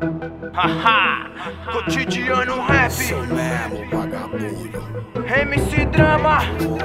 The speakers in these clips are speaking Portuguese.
Haha, cotidiano rap. Sou mesmo vagabundo. MC Drama,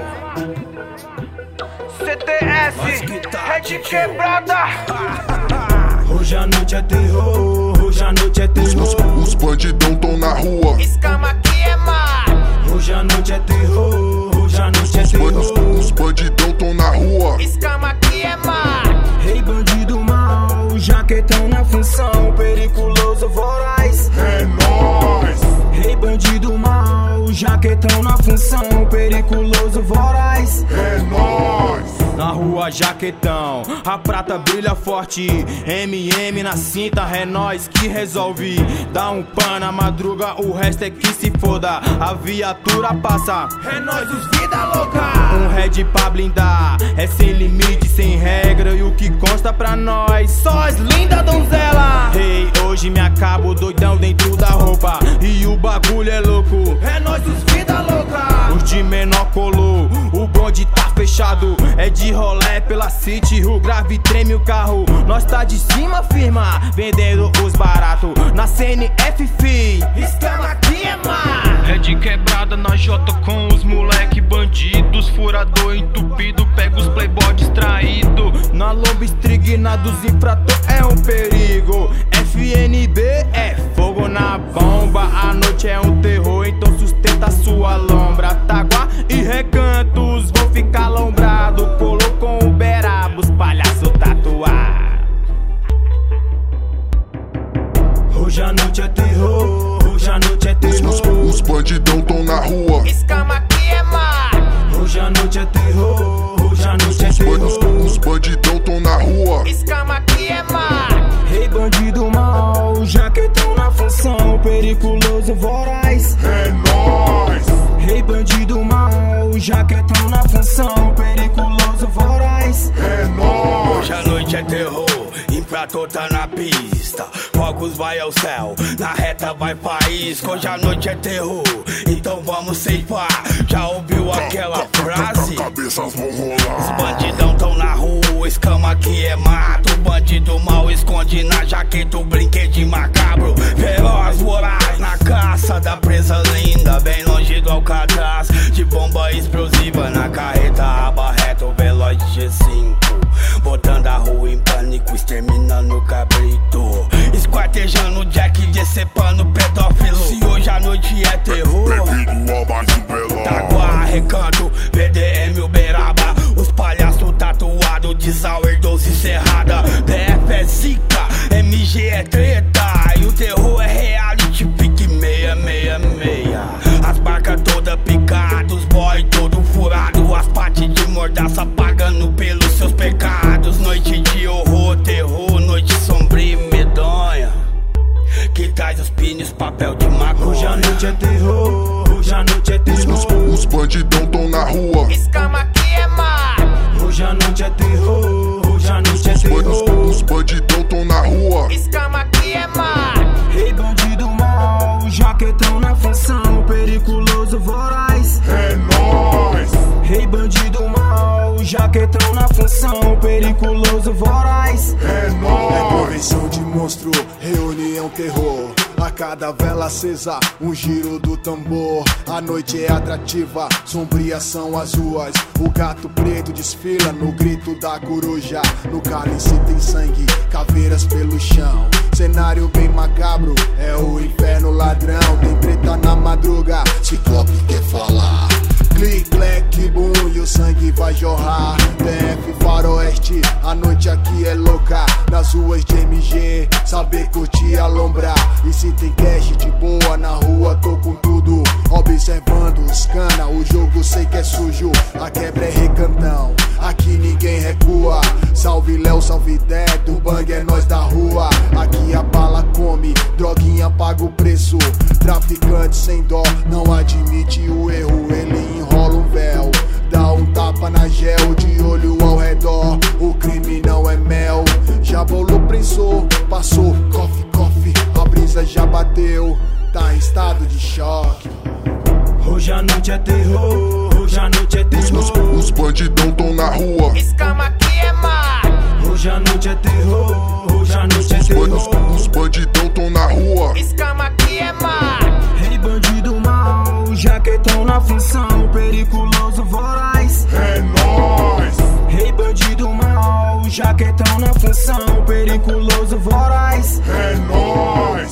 CTS, Rede Quebrada. Hoje a noite é terror, hoje a noite é terror. Os bandidão tão na rua. Escama aqui é mar. Hoje a noite é terror, hoje a noite é terror. Os bandidão tão na rua. Escama aqui é mar. Rei bandido mal, jaquetão na função, periculoso voraz. É nóis. Rei bandido mal, jaquetão na função, periculoso voraz. É nóis. Na rua jaquetão, a prata brilha forte. MM na cinta, é nós que resolve. Dá um pan na madruga, o resto é que se foda. A viatura passa, é nós os vida louca. Um head pra blindar, é sem limite, sem regra. E o que consta pra nós, só as linda donzela. Hey, hoje me acabo doidão dentro da roupa. E o bagulho é louco, é nós os vida louca. Os de menor colou, o bonde tá fechado. É de rolé pela City, o grave treme o carro. Nós tá de cima firma, vendendo os baratos. Na CNF fi, escama aqui é mar. É de quebrada na Jota com os moleque bandidos. Furador entupido, pega os playboy distraído. Na lomba estrignada dos infrator é um perigo. FNB é fogo na bomba. A noite é um terror, então sustenta sua lombra. Taguá e Recantos vão ficar alombrado. Colou com o Berabos, palhaço tatuar. Hoje a noite é terror, hoje a noite é terror. Os bandidão tão na rua. Escama aqui é mar. Hoje a noite é terror, hoje a noite é terror. Os bandidão tão na rua. Escama aqui é mar. Rei bandido mal, jaquetão na função, periculoso voraz. É nóis. Rei bandido mal, jaquetão na função, periculoso voraz. É nóis. Hoje a noite é terror, infrator tá na pista. Fogos vai ao céu, na reta vai faísca. Hoje a noite é terror, então vamos ceifar. Já ouviu aquela frase? Cabeças vão Os rolar. bandidão tão na rua, escama que é mato. O bandido mal esconde na jaqueta o brinquedo macabro. Veloz, voraz, na caça da presa linda. Bem longe do Alcatraz, de bomba explosiva. Na carreta, abarreta o veloz de G5. Botando a rua em pânico, exterminando o cabrito. Esquartejando o Jack, decepando o pedófilo. Se hoje a noite é terror, Bem-vindo ao mais um veloz. Taguá, Recanto, BDM, Uberaba. Os palhaços tatuados de Sauer, 12 Serrada. PF é zica, MG é treta. E o terror é reality, pique 666. As barcas todas picadas, os boy todo furado. As partes de mordaça pagando pelos seus pecados. Noite de horror, terror, noite sombria e medonha, que traz os pinos, papel de maconha. Hoje a noite é terror, hoje a noite é terror. Os bandidão tão na rua. Escama aqui é mar. Hoje a noite é terror, hoje a noite é terror. Os bandidão tão na rua. Escama aqui é mar. Rei bandido mal, jaquetão na função, periculoso voraz. É nóis. Rei bandido mal, jaquetão na função, periculoso voraz. É É nóis. convenção de monstro, reunião terror. A cada vela acesa, um giro do tambor. A noite é atrativa, sombria são as ruas. O gato preto desfila no grito da coruja. No cálice tem sangue, caveiras pelo chão. Cenário bem macabro, é o inferno ladrão. Tem treta na madruga, Ciclope quer falar. Clique, clack, boom, e o sangue vai jorrar. PF faroeste, a noite aqui é louca. Nas ruas de MG, saber curtir, alombrar. E se tem cash de boa, na rua tô com tudo. Observando os cana, o jogo sei que é sujo. A quebra é Recantão, aqui ninguém recua. Salve Léo, salve Dedo, o bang é nós da rua. Aqui a bala come, droguinha paga o preço. Traficante sem dó, não admite o erro. Ele enrola um véu, dá um tapa na gel, de olho ao redor. O crime não é mel, já bolou, prensou, passou, coffee, coffee. A brisa já bateu, tá em estado de choque. Hoje a noite é terror, hoje a noite é terror. Os bandidão tão na rua. Escama aqui é mar. Hoje a noite é terror, hoje a noite é terror. Os bandidão tão na rua. Paquetão na função, periculoso voraz. É nóis.